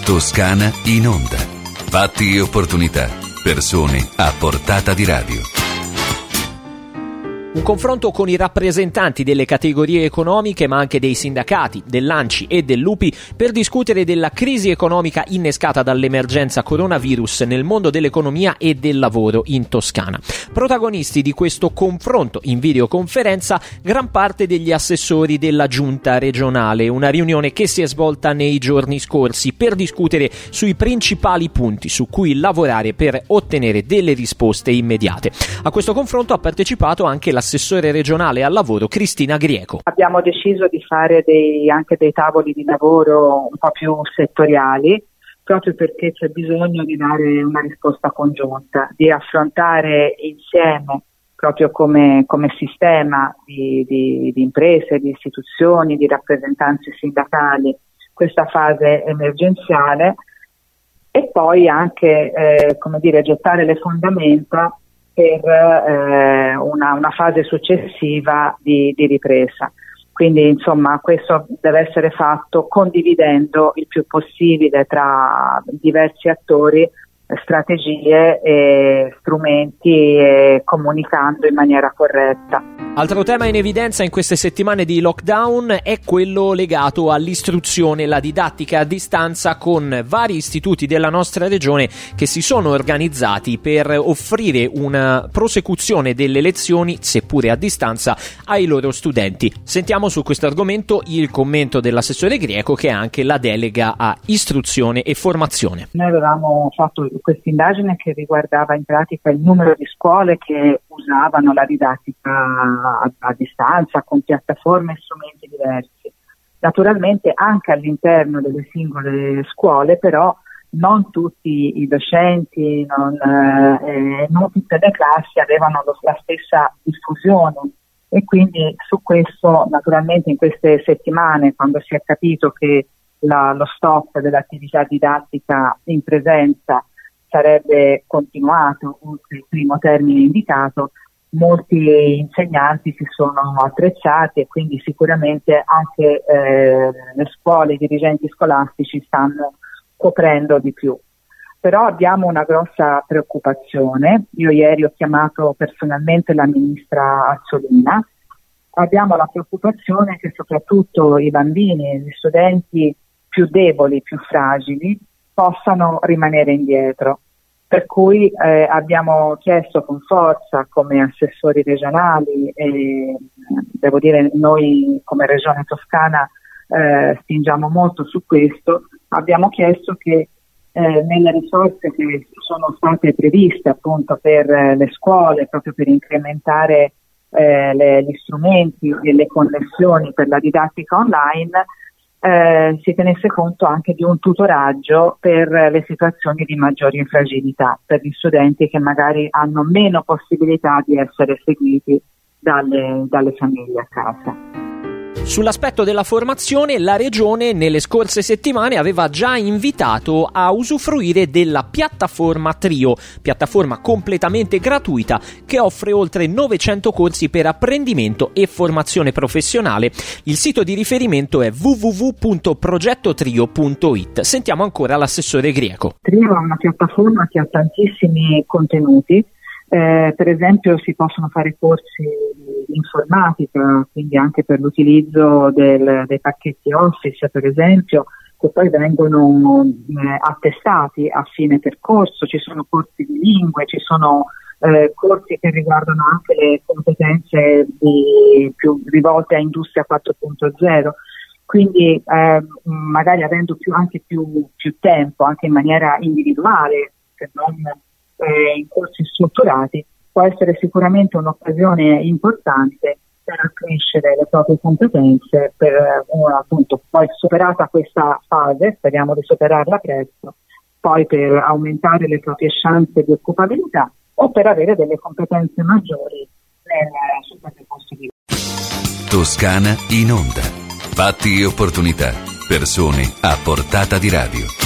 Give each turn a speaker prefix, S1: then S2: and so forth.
S1: Toscana in onda. Fatti e opportunità. Persone a portata di radio.
S2: Un confronto con i rappresentanti delle categorie economiche, ma anche dei sindacati, dell'ANCI e dell'UPI, per discutere della crisi economica innescata dall'emergenza coronavirus nel mondo dell'economia e del lavoro in Toscana. Protagonisti di questo confronto in videoconferenza gran parte degli assessori della giunta regionale, una riunione che si è svolta nei giorni scorsi per discutere sui principali punti su cui lavorare per ottenere delle risposte immediate. A questo confronto ha partecipato anche l'assessore regionale al lavoro Cristina Grieco.
S3: Abbiamo deciso di fare anche dei tavoli di lavoro un po' più settoriali, proprio perché c'è bisogno di dare una risposta congiunta, di affrontare insieme, proprio come sistema di imprese, di istituzioni, di rappresentanze sindacali, questa fase emergenziale e poi anche gettare le fondamenta per una fase successiva di ripresa. Quindi insomma questo deve essere fatto condividendo il più possibile tra diversi attori strategie e strumenti e comunicando in maniera corretta.
S2: Altro tema in evidenza in queste settimane di lockdown è quello legato all'istruzione e la didattica a distanza, con vari istituti della nostra regione che si sono organizzati per offrire una prosecuzione delle lezioni, seppure a distanza, ai loro studenti. Sentiamo su questo argomento il commento dell'assessore Grieco, che è anche la delega a istruzione e formazione.
S3: Noi avevamo fatto questa indagine che riguardava in pratica il numero di scuole che usavano la didattica a distanza con piattaforme e strumenti diversi. Naturalmente anche all'interno delle singole scuole, però non tutti i docenti, non tutte le classi avevano la stessa diffusione e quindi su questo naturalmente in queste settimane, quando si è capito che lo stop dell'attività didattica in presenza sarebbe continuato oltre il primo termine indicato, molti insegnanti si sono attrezzati e quindi sicuramente anche le scuole, i dirigenti scolastici stanno coprendo di più. Però abbiamo una grossa preoccupazione. Io ieri ho chiamato personalmente la ministra Azzolina. Abbiamo la preoccupazione che soprattutto i bambini e gli studenti più deboli, più fragili, possano rimanere indietro. Per cui abbiamo chiesto con forza come assessori regionali e devo dire noi come Regione Toscana spingiamo molto su questo, abbiamo chiesto che nelle risorse che sono state previste appunto per le scuole, proprio per incrementare gli strumenti e le connessioni per la didattica online, si tenesse conto anche di un tutoraggio per le situazioni di maggiore fragilità, per gli studenti che magari hanno meno possibilità di essere seguiti dalle famiglie a casa.
S2: Sull'aspetto della formazione, la Regione nelle scorse settimane aveva già invitato a usufruire della piattaforma Trio, piattaforma completamente gratuita che offre oltre 900 corsi per apprendimento e formazione professionale. Il sito di riferimento è www.progettotrio.it. Sentiamo ancora l'assessore Grieco.
S3: Trio è una piattaforma che ha tantissimi contenuti. Per esempio si possono fare corsi di informatica, quindi anche per l'utilizzo dei pacchetti Office, per esempio, che poi vengono attestati a fine percorso. Ci sono corsi di lingue, ci sono corsi che riguardano anche le competenze più rivolte a Industria 4.0. Quindi magari avendo più tempo, anche in maniera individuale, se non in corsi strutturati, può essere sicuramente un'occasione importante per accrescere le proprie competenze, per appunto poi superata questa fase, speriamo di superarla presto, poi per aumentare le proprie chance di occupabilità o per avere delle competenze maggiori sul proprio posto di vita.
S1: Toscana in onda. Fatti e opportunità. Persone a portata di radio.